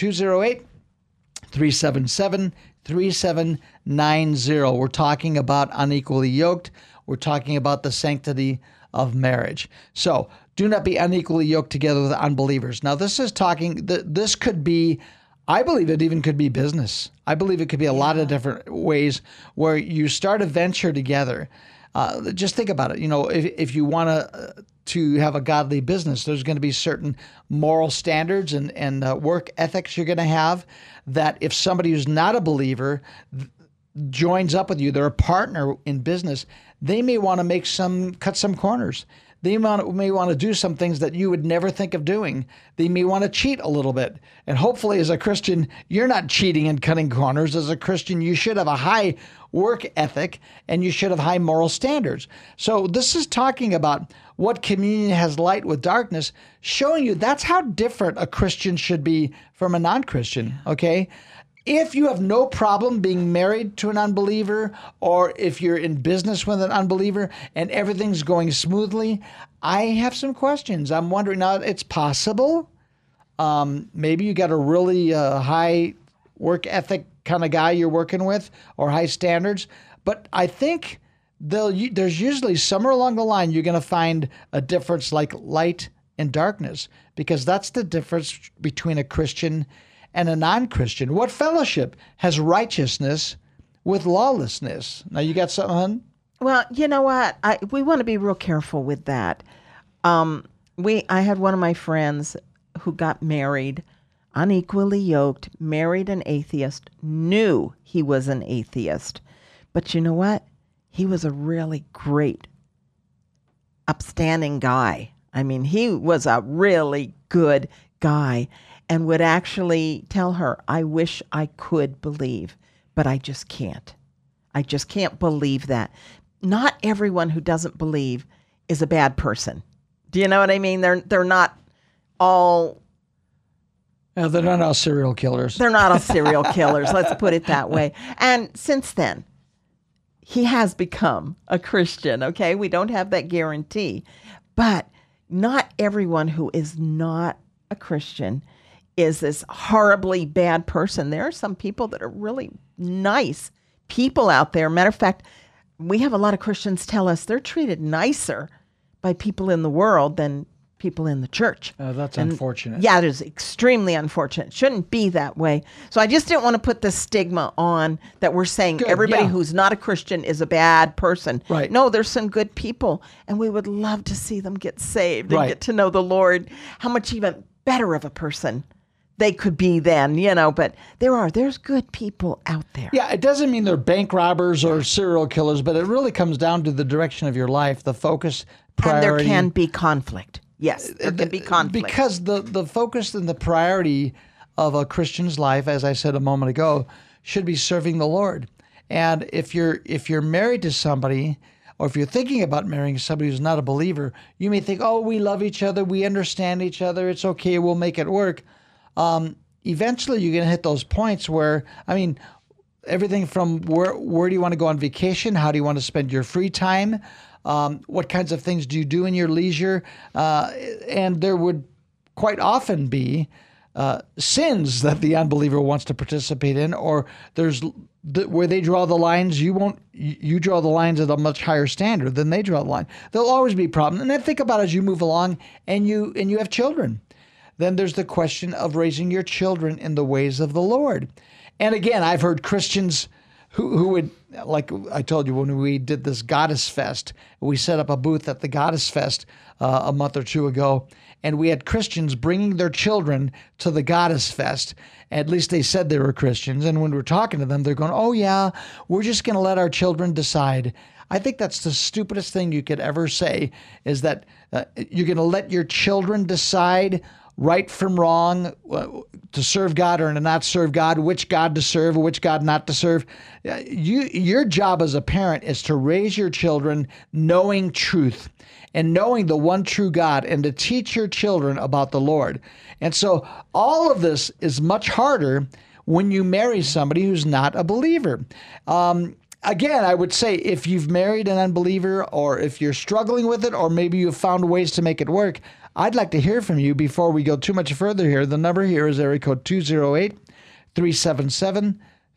208-377-3790. We're talking about unequally yoked. We're talking about the sanctity of marriage. So do not be unequally yoked together with unbelievers. Now, this is talking, this could be, I believe it even could be business. I believe it could be a lot of different ways where you start a venture together. Just think about it. If you want to have a godly business, there's going to be certain moral standards and work ethics you're going to have that if somebody who's not a believer joins up with you, they're a partner in business, they may want to cut some corners. They may want to do some things that you would never think of doing. They may want to cheat a little bit. And hopefully as a Christian, you're not cheating and cutting corners. As a Christian, you should have a high work ethic and you should have high moral standards. So this is talking about what communion has light with darkness, showing you that's how different a Christian should be from a non-Christian, okay? If you have no problem being married to an unbeliever, or if you're in business with an unbeliever and everything's going smoothly, I have some questions. I'm wondering, now it's possible. Maybe you got a really high work ethic kind of guy you're working with, or high standards. But I think there's usually somewhere along the line you're going to find a difference like light and darkness, because that's the difference between a Christian and a non-Christian. What fellowship has righteousness with lawlessness? Now, you got something, hon? Well, you know what? We want to be real careful with that. I had one of my friends who got married, unequally yoked, married an atheist, knew he was an atheist. But you know what? He was a really great, upstanding guy. I mean, he was a really good guy, and would actually tell her, I wish I could believe, but I just can't. I just can't believe that. Not everyone who doesn't believe is a bad person. Do you know what I mean? They're not all... they're not all serial killers. They're not all serial killers, let's put it that way. And since then, he has become a Christian, okay? We don't have that guarantee. But not everyone who is not a Christian is this horribly bad person. There are some people that are really nice people out there. Matter of fact, we have a lot of Christians tell us they're treated nicer by people in the world than people in the church. That's unfortunate. Yeah, it is extremely unfortunate. It shouldn't be that way. So I just didn't want to put the stigma on that we're saying Good, everybody yeah. who's not a Christian is a bad person. Right. No, there's some good people, and we would love to see them get saved and Right. get to know the Lord. How much even better of a person they could be then, but there's good people out there. Yeah, it doesn't mean they're bank robbers or serial killers, but it really comes down to the direction of your life, the focus, priority. And there can be conflict. Yes, there can be conflict. Because the focus and the priority of a Christian's life, as I said a moment ago, should be serving the Lord. And if you're married to somebody, or if you're thinking about marrying somebody who's not a believer, you may think, oh, we love each other, we understand each other, it's okay, we'll make it work. Eventually you're going to hit those points where, everything from where do you want to go on vacation? How do you want to spend your free time? What kinds of things do you do in your leisure? And there would quite often be sins that the unbeliever wants to participate in, or there's where they draw the lines. You draw the lines at a much higher standard than they draw the line. There'll always be problems. And then think about as you move along and you have children. Then there's the question of raising your children in the ways of the Lord. And again, I've heard Christians who would, like I told you, when we did this Goddess Fest, we set up a booth at the Goddess Fest a month or two ago, and we had Christians bringing their children to the Goddess Fest. At least they said they were Christians. And when we're talking to them, they're going, oh yeah, we're just going to let our children decide. I think that's the stupidest thing you could ever say, is that you're going to let your children decide right from wrong, to serve God or to not serve God, which God to serve or which God not to serve. Your job as a parent is to raise your children knowing truth and knowing the one true God, and to teach your children about the Lord. And so all of this is much harder when you marry somebody who's not a believer. Again, I would say if you've married an unbeliever, or if you're struggling with it, or maybe you've found ways to make it work, I'd like to hear from you before we go too much further here. The number here is area code 208-377-3790.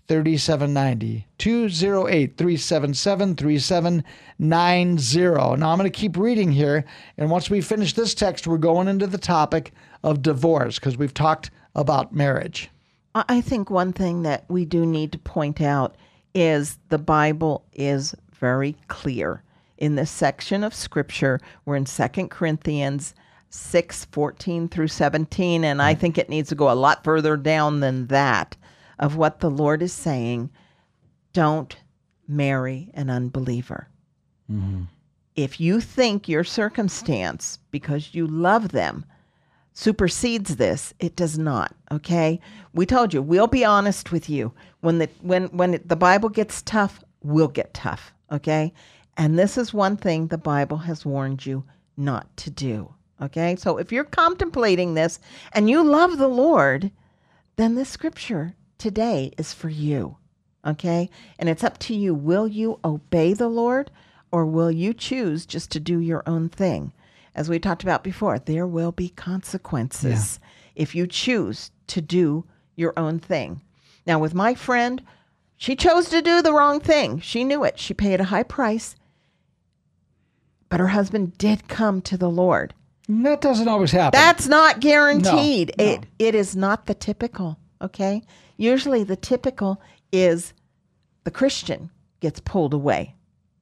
208-377-3790. Now I'm going to keep reading here, and once we finish this text, we're going into the topic of divorce, because we've talked about marriage. I think one thing that we do need to point out is the Bible is very clear. in this section of Scripture. We're in 2 Corinthians 6:14 through 17, and I think it needs to go a lot further down than that of what the Lord is saying. Don't marry an unbeliever. If you think your circumstance, because you love them, supersedes this, it does not. Okay, we told you we'll be honest with you. When the Bible gets tough, we'll get tough. Okay, and this is one thing the Bible has warned you not to do. Okay, so if you're contemplating this and you love the Lord, then this scripture today is for you. Okay, and it's up to you. Will you obey the Lord, or will you choose just to do your own thing? As we talked about before, there will be consequences if you choose to do your own thing. Now, with my friend, she chose to do the wrong thing. She knew it. She paid a high price, but her husband did come to the Lord. That doesn't always happen. That's not guaranteed. No. It is not the typical, okay? Usually the typical is the Christian gets pulled away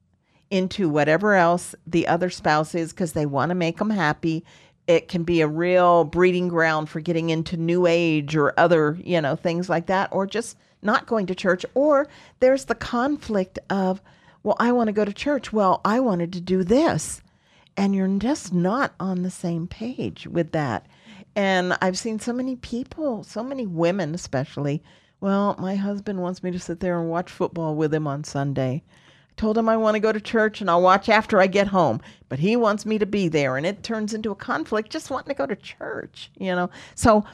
into whatever else the other spouse is because they want to make them happy. It can be a real breeding ground for getting into New Age or other, things like that, or just not going to church. Or there's the conflict of, well, I want to go to church. Well, I wanted to do this. And you're just not on the same page with that. And I've seen so many people, so many women especially, well, my husband wants me to sit there and watch football with him on Sunday. I told him I want to go to church and I'll watch after I get home, but he wants me to be there. And it turns into a conflict just wanting to go to church, So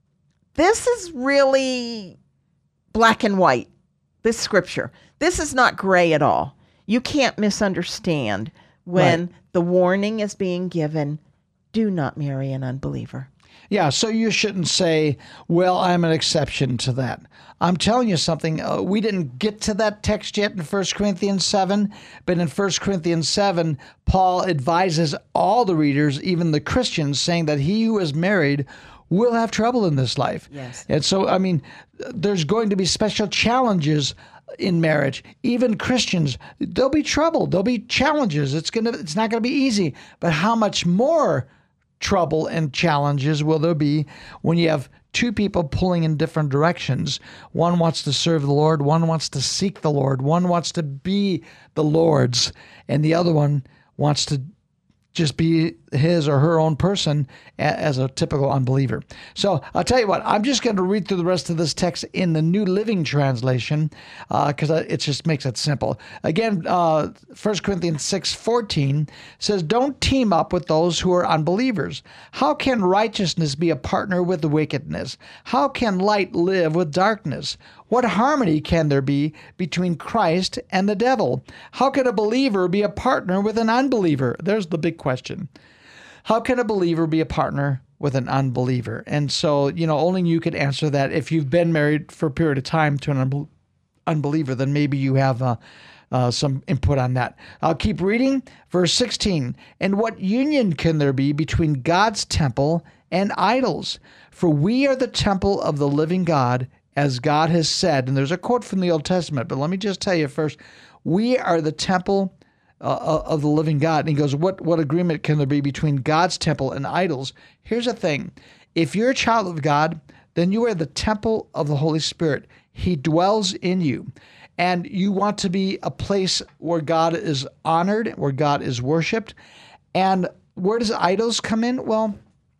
this is really black and white, this scripture. This is not gray at all. You can't misunderstand when the warning is being given, do not marry an unbeliever. Yeah, so you shouldn't say, well, I'm an exception to that. I'm telling you something. We didn't get to that text yet in 1 Corinthians 7, but in 1 Corinthians 7, Paul advises all the readers, even the Christians, saying that he who is married will have trouble in this life. Yes. And so, there's going to be special challenges in marriage. Even Christians, there'll be trouble. There'll be challenges. It's not going to be easy. But how much more trouble and challenges will there be when you have two people pulling in different directions? One wants to serve the Lord, one wants to seek the Lord, one wants to be the Lord's, and the other one wants to just be his or her own person as a typical unbeliever. So I'll tell you what, I'm just going to read through the rest of this text in the New Living Translation because it just makes it simple. Again, 1 Corinthians 6:14 says, don't team up with those who are unbelievers. How can righteousness be a partner with wickedness? How can light live with darkness? What harmony can there be between Christ and the devil? How can a believer be a partner with an unbeliever? There's the big question. How can a believer be a partner with an unbeliever? And so, only you could answer that. If you've been married for a period of time to an unbeliever, then maybe you have some input on that. I'll keep reading. Verse 16, and what union can there be between God's temple and idols? For we are the temple of the living God, as God has said. And there's a quote from the Old Testament, but let me just tell you first, we are the temple of the living God. And he goes, what agreement can there be between God's temple and idols? Here's the thing. If you're a child of God, then you are the temple of the Holy Spirit. He dwells in you. And you want to be a place where God is honored, where God is worshiped. And where does idols come in? Well,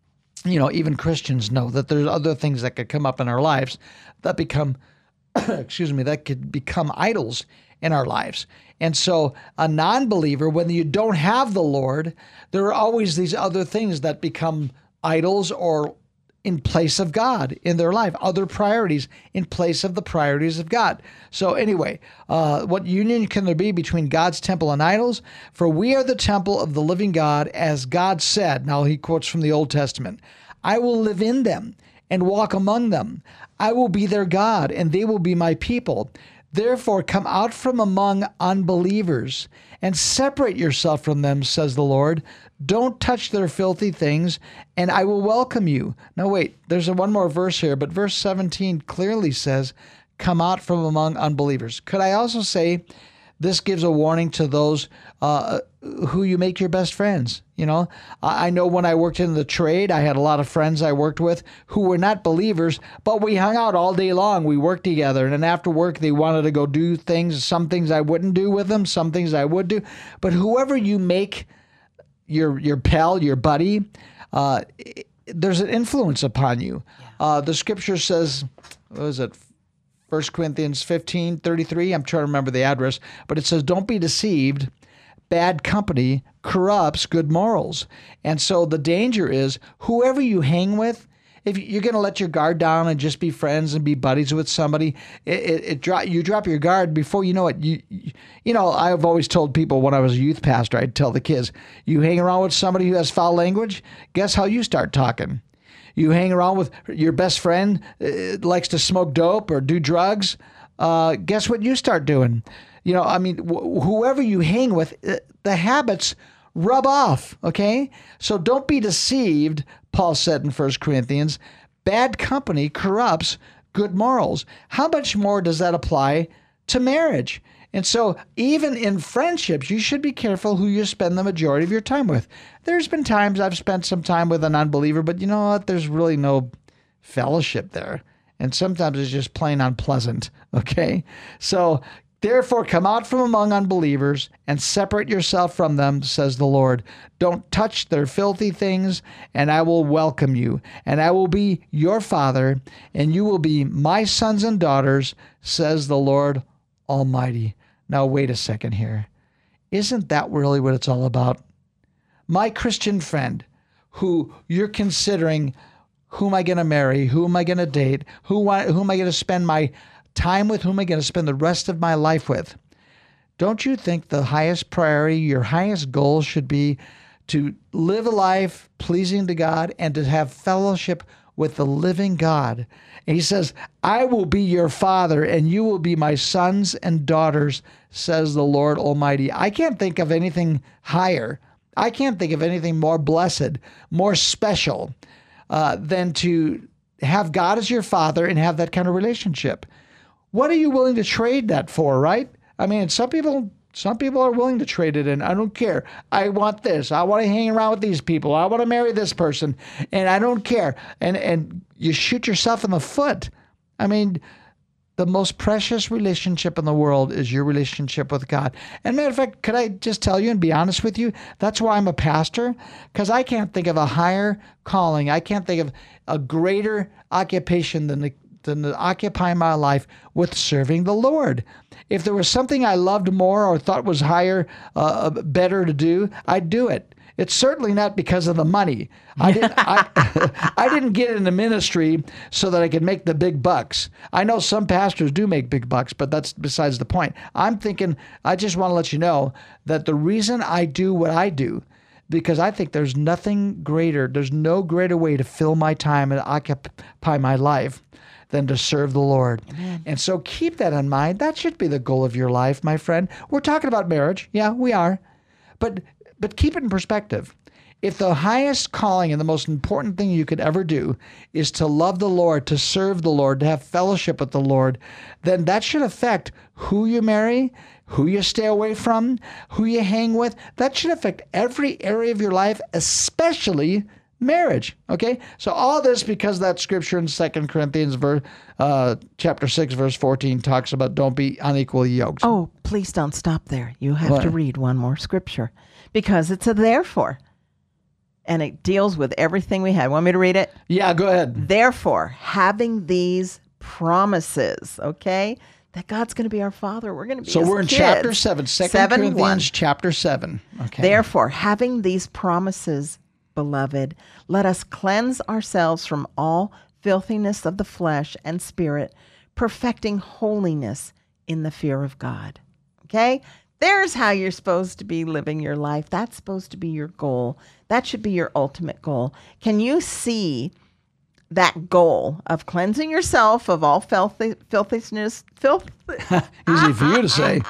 even Christians know that there's other things that could come up in our lives that become, that could become idols in our lives. And so a non-believer, when you don't have the Lord, there are always these other things that become idols or in place of God in their life, other priorities in place of the priorities of God. So anyway, what union can there be between God's temple and idols? For we are the temple of the living God, as God said. Now he quotes from the Old Testament. I will live in them and walk among them. I will be their God, and they will be my people. Therefore, come out from among unbelievers and separate yourself from them, says the Lord. Don't touch their filthy things, and I will welcome you. Now, wait, there's one more verse here, but verse 17 clearly says, come out from among unbelievers. Could I also say this gives a warning to those who you make your best friends. You know, I know when I worked in the trade, I had a lot of friends I worked with who were not believers, but we hung out all day long. We worked together. And then after work, they wanted to go do things. Some things I wouldn't do with them, some things I would do. But whoever you make your pal, your buddy, there's an influence upon you. The scripture says, what is it? 1 Corinthians 15:33. I'm trying to remember the address, but it says, don't be deceived. Bad company corrupts good morals. And so the danger is whoever you hang with, if you're going to let your guard down and just be friends and be buddies with somebody, you drop your guard before you know it. You know, I've always told people when I was a youth pastor, I'd tell the kids, you hang around with somebody who has foul language, guess how you start talking? You hang around with your best friend, likes to smoke dope or do drugs. Guess what you start doing? You know, I mean, whoever you hang with, the habits rub off, okay? So don't be deceived, Paul said in 1 Corinthians. Bad company corrupts good morals. How much more does that apply to marriage? And so even in friendships, you should be careful who you spend the majority of your time with. There's been times I've spent some time with an unbeliever, but you know what? There's really no fellowship there. And sometimes it's just plain unpleasant, okay? So therefore, come out from among unbelievers and separate yourself from them, says the Lord. Don't touch their filthy things, and I will welcome you. And I will be your father, and you will be my sons and daughters, says the Lord Almighty. Now, wait a second here. Isn't that really what it's all about? My Christian friend, who you're considering, who am I going to marry? Who am I going to date? Who am I going to spend my time with? Who am I going to spend the rest of my life with? Don't you think the highest priority, your highest goal should be to live a life pleasing to God and to have fellowship with the living God? And he says, I will be your father and you will be my sons and daughters, says the Lord Almighty. I can't think of anything higher. I can't think of anything more blessed, more special than to have God as your father and have that kind of relationship. What are you willing to trade that for, right? I mean, some people are willing to trade it in. I don't care. I want this. I want to hang around with these people. I want to marry this person, and I don't care. And you shoot yourself in the foot. I mean, the most precious relationship in the world is your relationship with God. And matter of fact, could I just tell you and be honest with you? That's why I'm a pastor, because I can't think of a higher calling. I can't think of a greater occupation than to occupy my life with serving the Lord. If there was something I loved more or thought was higher, better to do, I'd do it. It's certainly not because of the money. I didn't get into ministry so that I could make the big bucks. I know some pastors do make big bucks, but that's besides the point. I'm thinking, I just want to let you know that the reason I do what I do, because I think there's nothing greater, there's no greater way to fill my time and occupy my life than to serve the Lord. Amen. And so keep that in mind. That should be the goal of your life, my friend. We're talking about marriage. Yeah, we are. But keep it in perspective. If the highest calling and the most important thing you could ever do is to love the Lord, to serve the Lord, to have fellowship with the Lord, then that should affect who you marry, who you stay away from, who you hang with. That should affect every area of your life, especially marriage. Okay? So all this because that scripture in 2 Corinthians chapter 6, verse 14 talks about don't be unequally yoked. Oh, please don't stop there. You have to read one more scripture because it's a therefore. And it deals with everything we had. Want me to read it? Yeah, go ahead. Therefore, having these promises, okay, that God's going to be our Father. We're going to be So his we're in kids. chapter 7, 2 Corinthians chapter 7. Okay. Therefore, having these promises, beloved, let us cleanse ourselves from all filthiness of the flesh and spirit, perfecting holiness in the fear of God. Okay? There's how you're supposed to be living your life. That's supposed to be your goal. That should be your ultimate goal. Can you see that goal of cleansing yourself of all filthiness? Easy for you to say.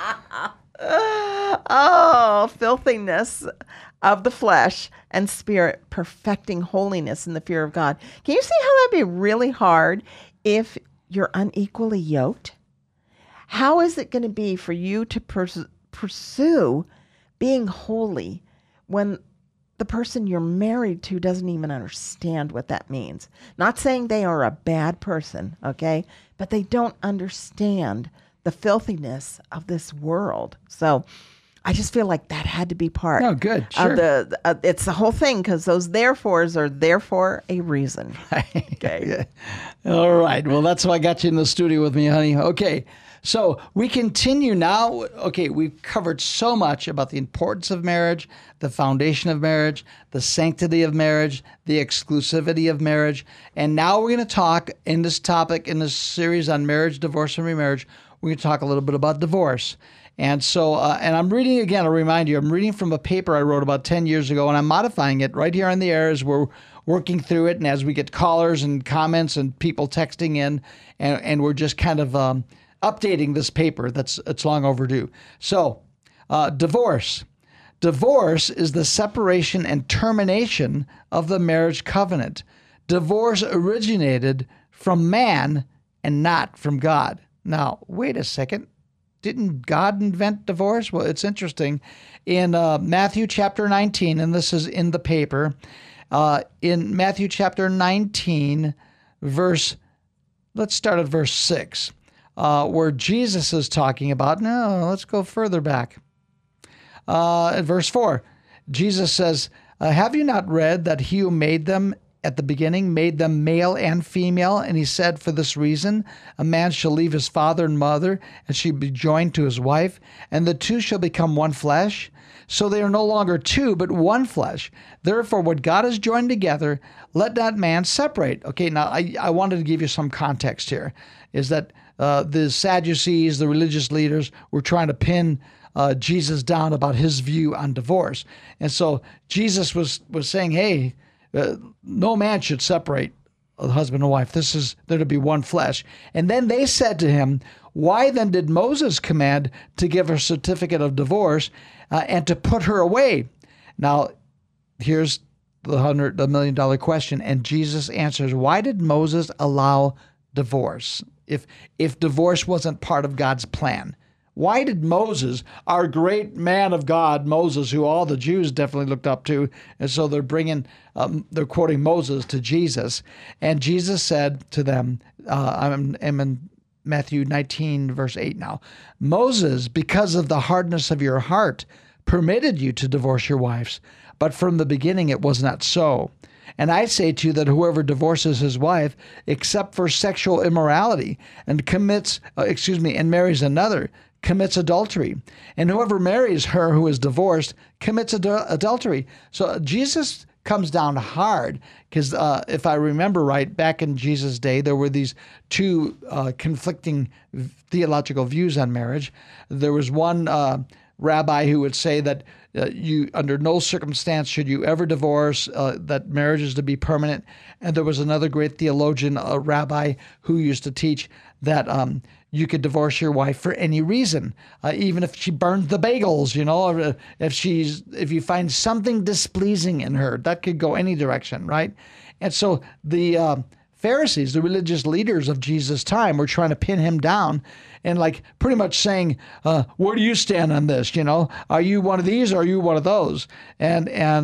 Filthiness of the flesh and spirit, perfecting holiness in the fear of God. Can you see how that'd be really hard if you're unequally yoked? How is it going to be for you to pursue being holy when the person you're married to doesn't even understand what that means. Not saying they are a bad person, okay? But they don't understand the filthiness of this world. So I just feel like that had to be part Oh, good. Sure. of it's the whole thing, because those therefores are there for a reason. Okay. All right. Well, that's why I got you in the studio with me, honey. Okay. So we continue now. Okay, we've covered so much about the importance of marriage, the foundation of marriage, the sanctity of marriage, the exclusivity of marriage. And now we're going to talk in this topic, in this series on marriage, divorce, and remarriage, we're going to talk a little bit about divorce. And so, and I'm reading again, I'll remind you, I'm reading from a paper I wrote about 10 years ago, and I'm modifying it right here on the air as we're working through it. And as we get callers and comments and people texting in, and we're just kind of updating this paper it's long overdue. So, divorce. Divorce is the separation and termination of the marriage covenant. Divorce originated from man and not from God. Now, wait a second. Didn't God invent divorce? Well, it's interesting. In Matthew chapter 19, and this is in the paper, in Matthew chapter 19, let's start at verse 6. Where Jesus is talking about, let's go further back. At verse 4, Jesus says, have you not read that he who made them at the beginning made them male and female? And he said, for this reason, a man shall leave his father and mother, and shall be joined to his wife, and the two shall become one flesh. So they are no longer two, but one flesh. Therefore, what God has joined together, let not man separate. Okay, now I wanted to give you some context here, is that the Sadducees, the religious leaders, were trying to pin Jesus down about his view on divorce. And so Jesus was saying, hey, no man should separate a husband and wife. They're to be one flesh. And then they said to him, why then did Moses command to give her a certificate of divorce and to put her away? Now, here's the $100 million question. And Jesus answers, why did Moses allow divorce? If divorce wasn't part of God's plan, why did Moses, our great man of God, Moses, who all the Jews definitely looked up to, and so they're quoting Moses to Jesus, and Jesus said to them, I'm in Matthew 19, verse 8 now, Moses, because of the hardness of your heart, permitted you to divorce your wives, but from the beginning it was not so. And I say to you that whoever divorces his wife, except for sexual immorality, and marries another, commits adultery. And whoever marries her who is divorced commits adultery. So Jesus comes down hard because if I remember right, back in Jesus' day, there were these two conflicting theological views on marriage. There was one rabbi who would say that you, under no circumstance should you ever divorce, that marriage is to be permanent. And there was another great theologian, a rabbi, who used to teach that you could divorce your wife for any reason, even if she burned the bagels, or if you find something displeasing in her, that could go any direction, right? And so the Pharisees, the religious leaders of Jesus' time, were trying to pin him down and pretty much saying, where do you stand on this? Are you one of these or are you one of those? And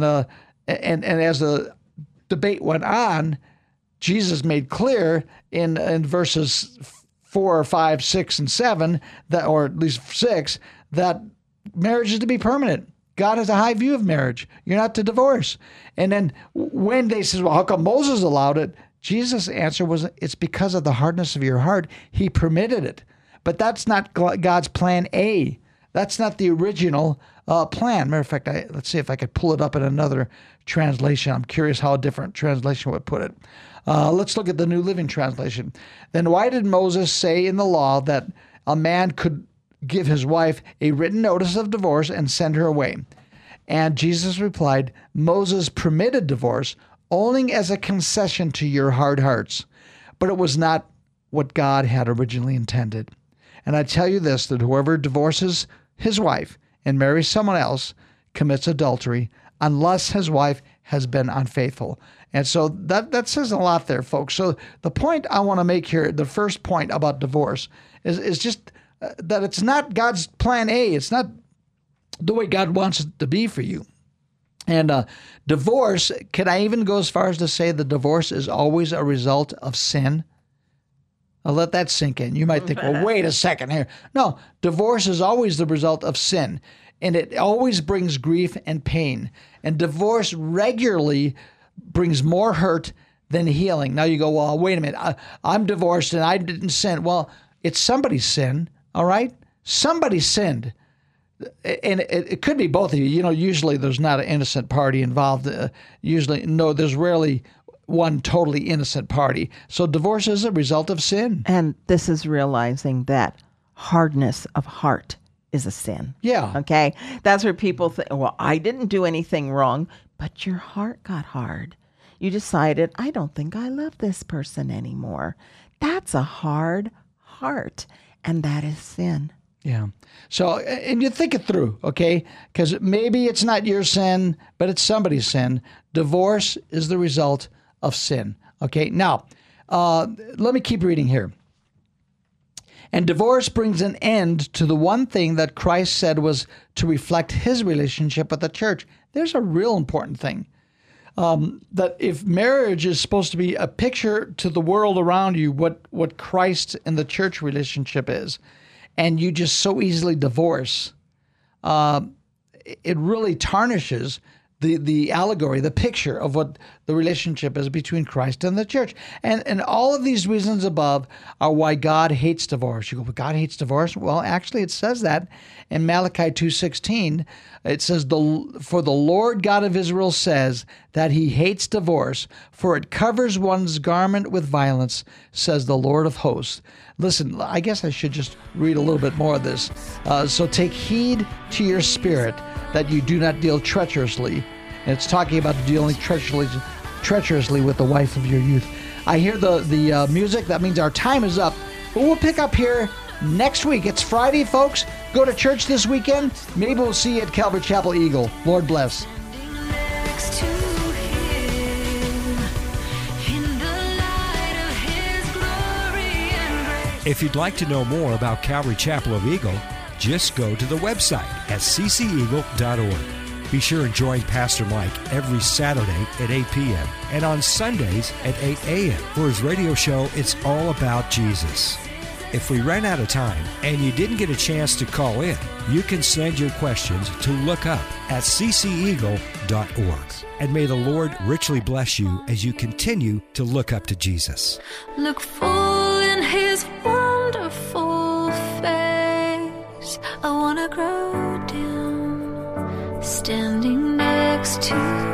as the debate went on, Jesus made clear in verses 4, 5, 6, and 7, or at least 6, that marriage is to be permanent. God has a high view of marriage. You're not to divorce. And then when they said, well, how come Moses allowed it? Jesus' answer was, it's because of the hardness of your heart. He permitted it. But that's not God's plan A. That's not the original plan. Matter of fact, let's see if I could pull it up in another translation. I'm curious how a different translation would put it. Let's look at the New Living Translation. Then why did Moses say in the law that a man could give his wife a written notice of divorce and send her away? And Jesus replied, Moses permitted divorce only as a concession to your hard hearts, but it was not what God had originally intended. And I tell you this, that whoever divorces his wife and marries someone else commits adultery, unless his wife has been unfaithful. And so that says a lot there, folks. So the point I want to make here, the first point about divorce, is just that it's not God's plan A. It's not the way God wants it to be for you. And divorce, can I even go as far as to say the divorce is always a result of sin? I'll let that sink in. You might think, well, wait a second here. No, divorce is always the result of sin, and it always brings grief and pain. And divorce regularly brings more hurt than healing. Now you go, well, wait a minute. I'm divorced and I didn't sin. Well, it's somebody's sin, all right? Somebody sinned. And it could be both of you. You know, usually there's not an innocent party involved. There's rarely one totally innocent party. So divorce is a result of sin. And this is realizing that hardness of heart is a sin. Yeah. Okay? That's where people think, well, I didn't do anything wrong, but your heart got hard. You decided, I don't think I love this person anymore. That's a hard heart, and that is sin. Yeah. So, and you think it through, okay? Because maybe it's not your sin, but it's somebody's sin. Divorce is the result of sin, okay? Now, let me keep reading here. And divorce brings an end to the one thing that Christ said was to reflect his relationship with the church. There's a real important thing. That if marriage is supposed to be a picture to the world around you, what Christ and the church relationship is, and you just so easily divorce, it really tarnishes the allegory, the picture of what the relationship is between Christ and the church. And all of these reasons above are why God hates divorce. You go, but God hates divorce? Well, actually, it says that in Malachi 2:16. It says, for the Lord God of Israel says that he hates divorce, for it covers one's garment with violence, says the Lord of hosts. Listen, I guess I should just read a little bit more of this. So take heed to your spirit that you do not deal treacherously. And it's talking about dealing treacherously with the wife of your youth. I hear the music. That means our time is up. But we'll pick up here next week. It's Friday, folks. Go to church this weekend. Maybe we'll see you at Calvary Chapel Eagle. Lord bless. Next to him, in the light of his glory and grace. If you'd like to know more about Calvary Chapel of Eagle, just go to the website at cceagle.org. Be sure and join Pastor Mike every Saturday at 8 p.m. and on Sundays at 8 a.m. for his radio show, It's All About Jesus. If we ran out of time and you didn't get a chance to call in, you can send your questions to look up at cceagle.org. And may the Lord richly bless you as you continue to look up to Jesus. Look full in his wonderful face. I want to grow dim, standing next to